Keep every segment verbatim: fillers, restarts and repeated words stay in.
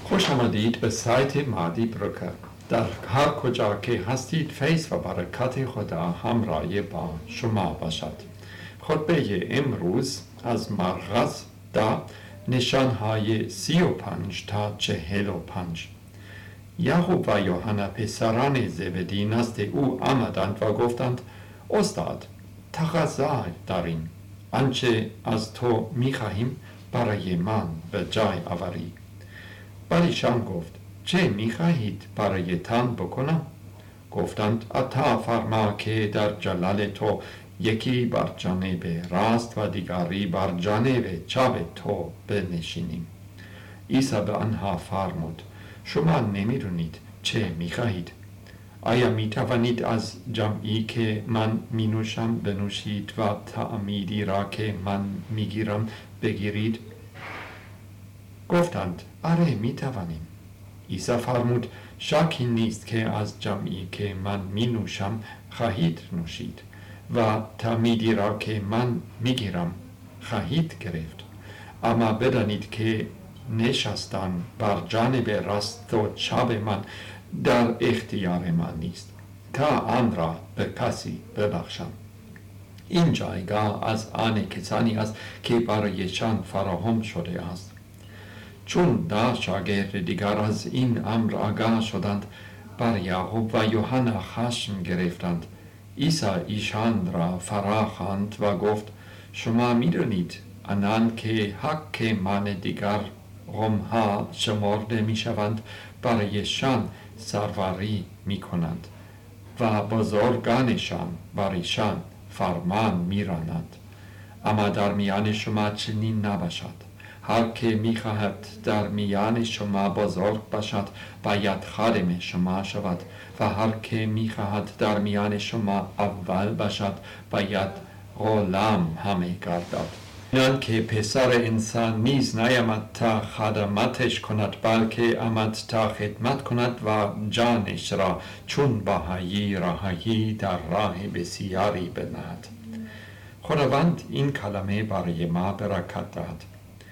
خوش آمدید به سایت مهدی بروکر. در هر کجا که هستید فیض و برکت خدا همراه با شما باشد. خطبه امروز از مرقس ده نشانهای سی و پنج تا چهل و پنج. یعقوب و یوحنا پسران زبدی نزد او آمدند و گفتند: استاد، تقاضا داریم، آنچه از تو می‌خواهیم برای من به جای آوری. ایشان گفت: چه می‌خواهید برایتان بکنم؟ گفتند: عطا فرما که در جلال تو یکی بر جانب راست و دیگری بر جانب چپ تو بنشینیم. عیسی به آنها فرمود: شما نمی‌دونید چه می‌خواهید. آیا می‌توانید از جامی که من می‌نوشم بنوشید و تعمیدی را که من می‌گیرم بگیرید؟ گفتند: آره می‌توانیم. عیسی فرمود: شکی نیست که از جامی که من می‌نوشم خواهید نوشید و تعمیدی را که من می‌گیرم خواهید گرفت. اما بدانید که نشستن بر جانب راست و چپ من در اختیار من نیست تا آن را به کسی ببخشم. این جایگاه از آن کسانی است که برایشان فراهم شده است. چون ده شاگرد دیگر از این امر آگاه شدند، بر یعقوب و یوحنا خشم گرفتند. عیسی ایشان را فرا خواند و گفت: شما می‌دانید آنان که حق من دیگر قوم‌ها شمرده می‌شوند برایشان سروری می‌کنند و بزرگانشان برایشان فرمان می‌رانند. اما در میان شما چنین نباشد. هر که می‌خواهد در میان شما بزرگ باشد باید خادم شما شود و هر که می‌خواهد در میان شما اول باشد باید غلام همه گردد. چنان که پسر انسان نیز نیامد تا خدمتش کند، بلکه آمد تا خدمت کند و جانش را چون بهایی رهایی در راه بسیاری بدهد. خداوند این کلمه برای ما برکت دهد.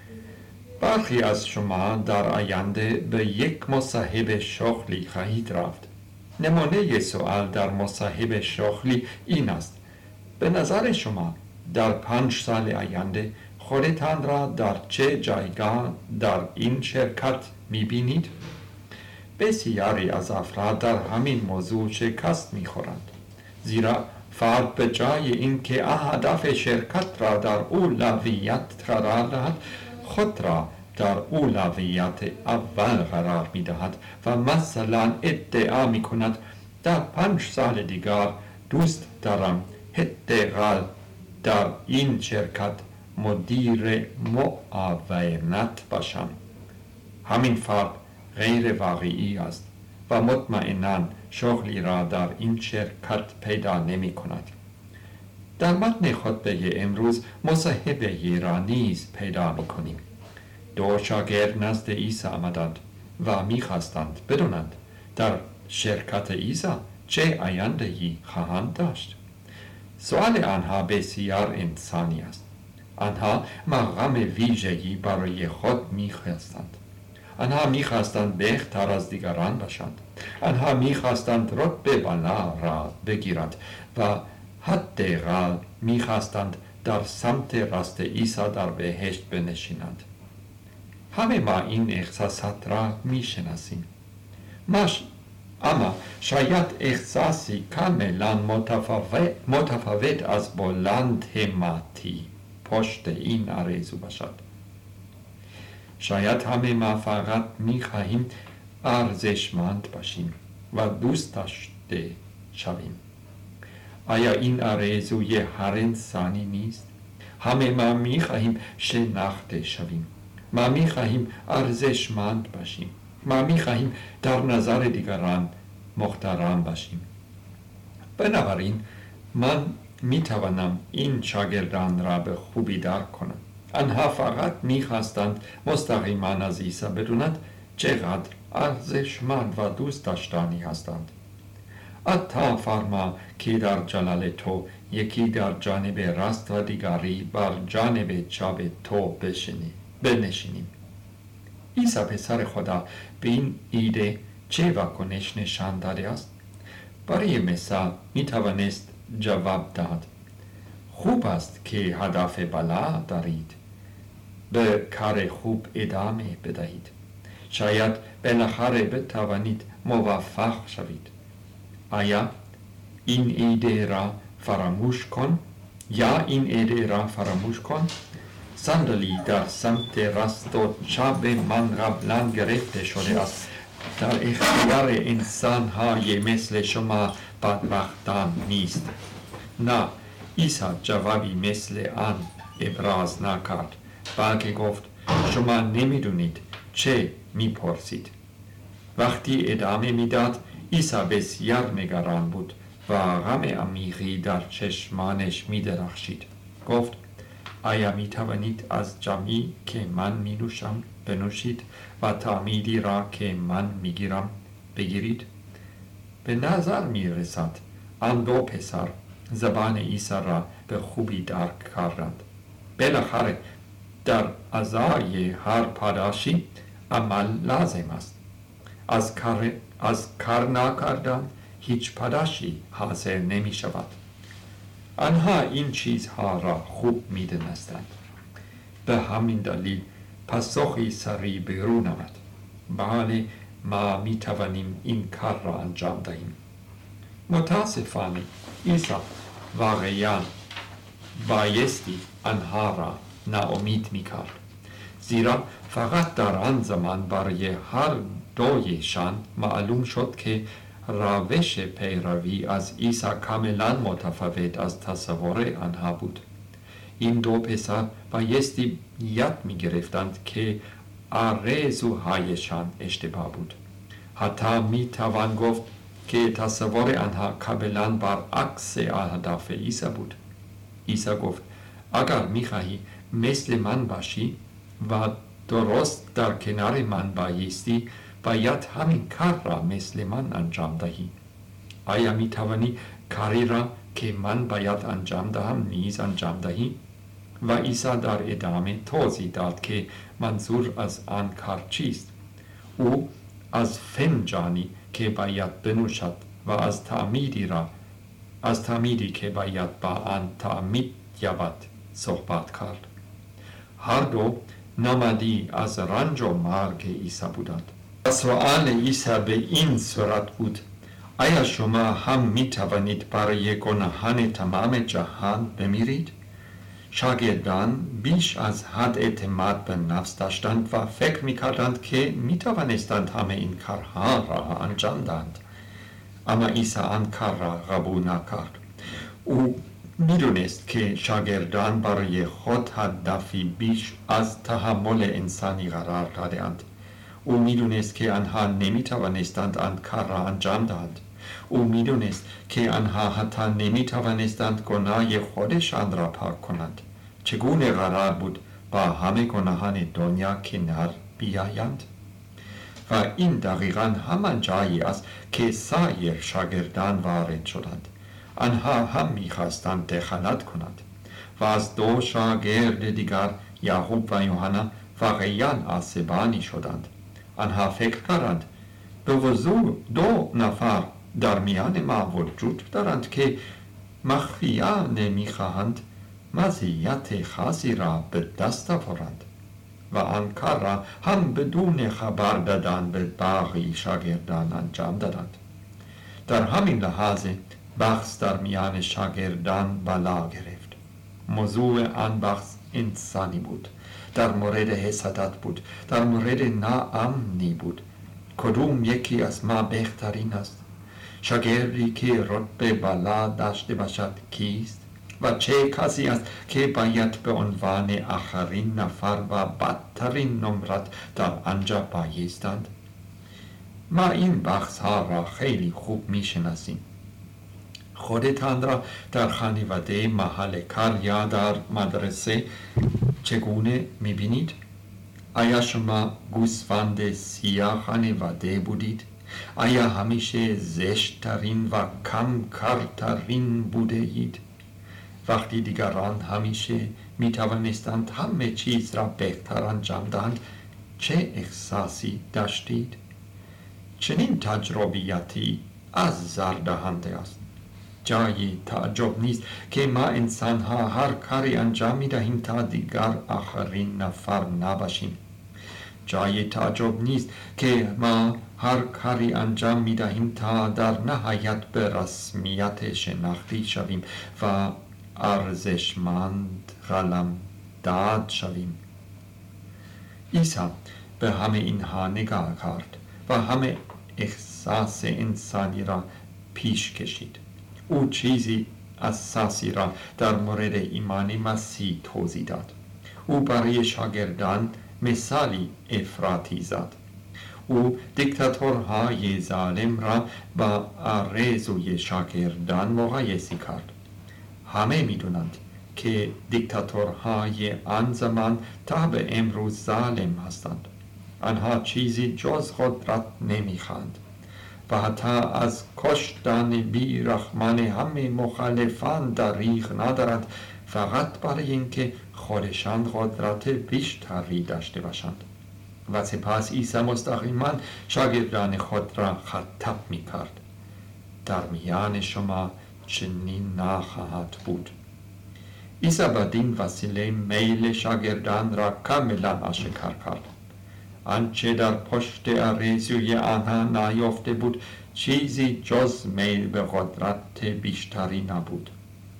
برخی از شما در آینده به یک مصاحبه شغلی خواهید رفت. نمونه سوال در مصاحبه شغلی این است: به نظر شما در پنج سال آینده خودتان را در چه جایگاه در این شرکت می‌بینید؟ بسیاری از افراد در همین موضوع شکست می‌خورند، زیرا فرد به جای اینکه اهداف شرکت را در اولویت قرار دهد، خود را در اولویت اول قرار می‌دهد و مثلا ادعا می‌کند در پنج سال دیگر دوست دارم حداقل در این شرکت مدیر معاونت باشم. همین فرد غیر واقعی است و مطمئناً شغلی را در این شرکت پیدا نمی کند. در متن خطبه امروز مصاحبه را نیز پیدا می کنیم. دو شاگرد نزد عیسی آمدند و می خواستند بدونند در شرکت عیسی چه آینده‌ای خواهند داشت. سوال آنها بسیار انسانی است. آنها مقام ویژگی برای خود می‌خواستند. آنها می‌خواستند بهتر از دیگران باشند. آنها می‌خواستند رتبه بالا را بگیرند و حداقل می‌خواستند در سمت راست عیسی در بهشت بنشینند. همه ما این احساسات را می‌شناسیم. ماش اما شاید احساسی کاملا متفاوت, متفاوت از بلند همتی پشت این آرزو باشد. شاید همه ما فقط می‌خواهیم ارزشمند باشیم و دوست داشته شویم. آیا این آرزوی هر انسانی نیست؟ همه ما می‌خواهیم شناخته شویم. ما می‌خواهیم ارزشمند باشیم. ما می‌خواهیم در نظر دیگران محترم باشیم. بنابراین من می‌توانم این شاگردان را به خوبی درک کنم. آنها فقط می‌خواستند مستقیما از عیسی بدونند چقدر ارزشمند و دوست داشتنی هستند. عطا فرما که در جلال تو یکی در جانب راست و دیگری بر جانب چپ تو بنشینیم. عیسی پسر خدا به این ایده چه واکنش نشان داده است؟ برای مثال می توانست جواب داد: خوب است که هدف بالا دارید، به کار خوب ادامه بدهید، شاید بالاخره بتوانید موفق شوید. آیا این ایده را فراموش کن یا این ایده را فراموش کن؟ صندلی در سمت راست و چپ من قبلا گرفته شده است. در اختیار انسان های مثل شما بدبختان نیست. نه، عیسی جوابی مثل آن ابراز نکرد، بلکه گفت: شما نمیدونید چه میپرسید. وقتی ادامه میداد، عیسی بسیار نگران بود و غم عمیقی در چشمانش میدرخشید. گفت: آیا می توانید از جامی که من می نوشم بنوشید و تعمیدی را که من می گیرم بگیرید؟ به نظر می رسد آن دو پسر زبان عیسی را به خوبی درک کردند. بالاخره در ازای هر پاداشی عمل لازم است. از کار, از کار نکردن هیچ پاداشی حاصل نمی شود. آنها این چیزها را خوب می دانستند. به همین دلیل پاسخی سریع بیرون آمد: بله، ما می توانیم این کار را انجام دهیم. متاسفانه عیسی واقعا بایستی آنها را ناامید می کرد، زیرا فقط در آن زمان برای هر دویشان معلوم شد که روش پیروی از عیسی کاملا متفاوت از تصور آنها بود. این دو پسر بایستی یاد می گرفتند که آرزوهایشان اشتباه بود. حتی می توان گفت که تصور آنها کاملا برعکس اهداف عیسی بود. عیسی گفت: اگر می خواهی مثل من باشی و درست در کنار من بایستی، باید همین کار را مثل من انجام دهی. آیا می توانی کاری را که من باید انجام دهم نیز انجام دهی؟ و عیسی در ادامه توضیح داد که منظور از آن کار چیست. او از فنجانی که باید بنوشد و از تعمیدی را از تعمیدی که باید با آن تعمید یابد صحبت کرد. هر دو نمادی از رنج و مرگ عیسی بودند. سؤال عیسی به این صورت بود: آیا شما هم می توانید برای گناهان تمام جهان بمیرید؟ شاگردان بیش از حد اعتماد به نفس داشتند و فکر می کردند که می توانستند همه این کارها را انجام دهند. اما عیسی آن کار را قبول نکرد. او می دونست که شاگردان برای خود هدفی بیش از تحمل انسانی قرار دادند. او می دونست که آنها نمی توانستند آن کار را انجام دهند. او می دونست که آنها حتی نمی توانستند گناه خودشان را پاک کنند. چگونه قرار بود با همه گناهان دنیا کنار بیایند؟ و این دقیقاً همان جایی است که سایر شاگردان وارد شدند. آنها هم می خواستند دخالت کنند و از دو شاگرد دیگر، یعقوب و یوحنا، واقعاً عصبانی شدند. آنها فکر کردند به وضوح دو نفر در میان ما وجود دارند که مخفیانه میخواهند مزیت خاصی را به دست آورند و آن کار را هم بدون خبر دادن به باقی شاگردان انجام دادند. در همین لحظه بحث در میان شاگردان بالا گرفت. موضوع آن بحث انسانی بود، در مورد حسادت بود، در مورد ناامنی بود. کدوم یکی از ما بهترین است؟ شاگردی که رتبه بالا داشته باشد کیست؟ و چه کسی است که باید به عنوان آخرین نفر و بدترین نمرت در آنجا بایستند؟ ما این بحث ها را خیلی خوب می شناسیم. خودتان را در خانواده، محل کار یا در مدرسه چگونه می بینید؟ آیا شما گوسفند سیاه خانواده بودید؟ آیا همیشه زشت‌ترین و کمکارترین بوده اید؟ وقتی دیگران همیشه می توانستند همه چیز را بهتر انجام دهند، چه احساسی داشتید؟ چنین تجربیاتی از زر دهنده است. جایی تعجب نیست که ما انسان ها هر کاری انجام می دهیم تا دیگر آخرین نفر نباشیم. جایی تعجب نیست که ما هر کاری انجام می دهیم تا در نهایت به رسمیت شناختی شویم و ارزشمند قلمداد شویم. عیسی به همه اینها نگاه کرد و همه احساس انسانی را پیش کشید. او چیزی اساسی را در مورد ایمان مسیح توضیح داد. او برای شاگردان مثالی افراطی زد. او دیکتاتورهای ظالم را با آرزوی شاگردان مقایسه کرد. همه می‌دانند که دیکتاتورهای آن زمان تا به امروز ظالم هستند. آنها چیزی جز قدرت نمی‌خواهند و حتی از کشتن بیرحمان همه مخالفان دریغ ندارند، فقط برای اینکه خودشان قدرت بیشتری داشته باشند. و سپس عیسی مستقیما شاگردان خود را خطاب می‌کرد: در میان شما چنین نخواهد بود. عیسی بدین وسیله میل شاگردان را کاملا آشکار کرد. آنچه در پشت آرزوی آنها نیافته بود چیزی جز میل به قدرت بیشتری نبود.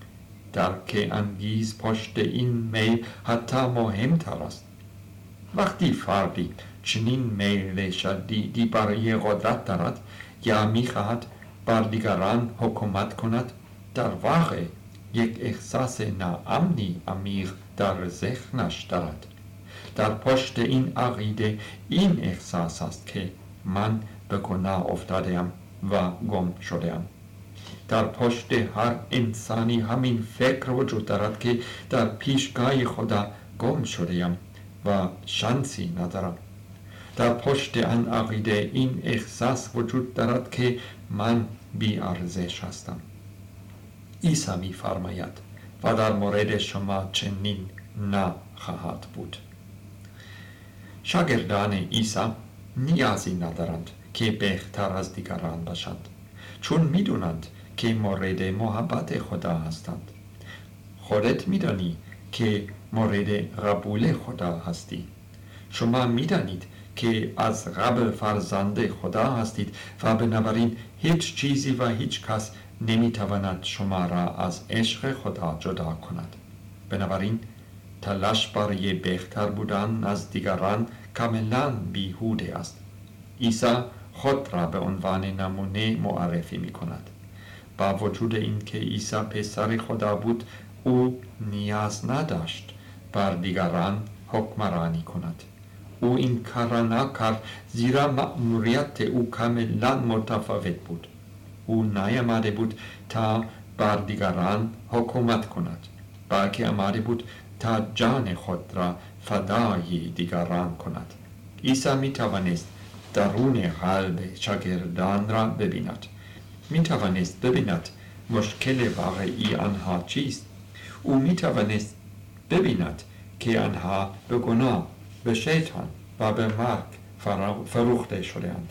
درک انگیز پشت این میل حتی مهمتر است. وقتی فردی چنین میل شدیدی برای قدرت دارد یا میخواهد بر دیگران حکومت کند، در واقع یک احساس ناامنی عمیق در ذهنش دارد. در پشت این عقیده این احساس است که من به گناه افتاده‌ام و گم شده‌ام. در پشت هر انسانی همین فکر وجود دارد که در پیشگاه خدا گم شده‌ام و شانسی ندارم. در پشت آن عقیده این احساس وجود دارد که من بی ارزش هستم. عیسی می فرماید و در مورد شما چنین نخواهد بود. شاگردان عیسی نیازی ندارند که بهتر از دیگران باشند، چون میدونند که مورد محبت خدا هستند. خودت میدانی که مورد قبول خدا هستی. شما میدانید که از قبل فرزند خدا هستید و بنابراین هیچ چیزی و هیچ کس نمیتواند شما را از عشق خدا جدا کند. بنابراین تلاش برای بهتر بودن از دیگران کاملا بیهوده است. عیسی خود را به عنوان نمونه معرفی می کند. با وجود اینکه عیسی پسر خدا بود، او نیاز نداشت بر دیگران حکمرانی کند. او این کار را نکرد زیرا مأموریت او کاملا متفاوت بود. او نیامده بود تا بر دیگران حکومت کند، بلکه آمده بود تا جان خود را فدای دیگران کند. عیسی می توانست درون قلب شاگردان را ببیند. می توانست ببیند مشکل واقعی آنها چیست. او می توانست ببیند که آنها به گناه، به شیطان و به مرگ فروخته شده‌اند.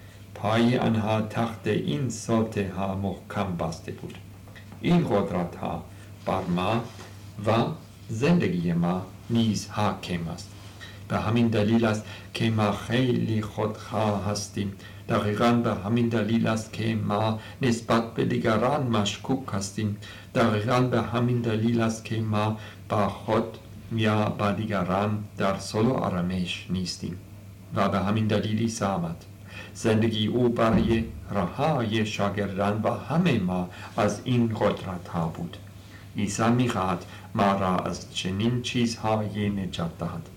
پای آنها تحت این سلطه ها محکم بسته بود. این قدرت ها بر ما و زندگی ما نیز حاکم است. به همین دلیل است که ما خیلی خودخواه هستیم. دقیقاً به همین دلیل است که ما نسبت به دیگران مشکوک هستیم. دقیقاً به همین دلیل است که ما با خود یا با دیگران در صلح و آرامش نیستیم. و به همین دلیل عیسی آمد. زندگی او برای رهایی شاگردان و همه ما از این قدرت ها بود. عیسی می‌خواهد ما را از چنین چیزهایی نجات دهد.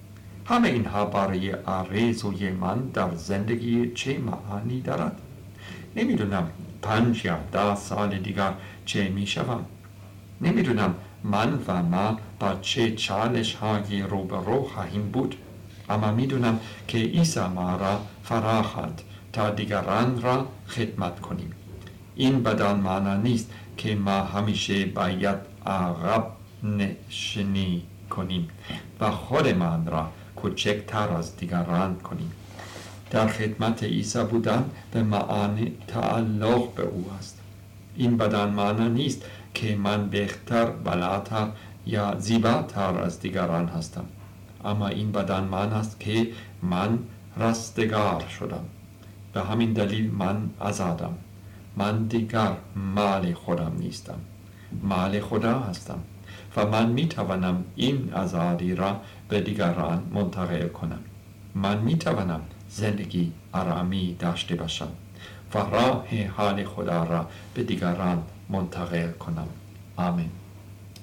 همه اینها برای آرزوی من در زندگی چه معانی دارد؟ نمیدونم پنج یا ده سال دیگر چه میشوم. نمیدونم من و ما با چه چالش های روبرو خواهیم بود. اما میدونم که عیسی ما را فراخواند تا دیگران را خدمت کنیم. این بدان معنا نیست که ما همیشه باید عقب نشینی کنیم و خودمان را کوچکتر از دیگران کنیم. در خدمت عیسی بودن به معنی تعلق به او است. این بدان معنی نیست که من بهتر، بلندتر یا زیباتر از دیگران هستم، اما این بدان معنی است که من رستگار شدم. به همین دلیل من آزادم. من دیگر مال خودم نیستم، مال خدا هستم و من می توانم این آزادی را به دیگران منتقل کنم. من می توانم زندگی آرامی داشته باشم و راه حال خدا را به دیگران منتقل کنم. آمین.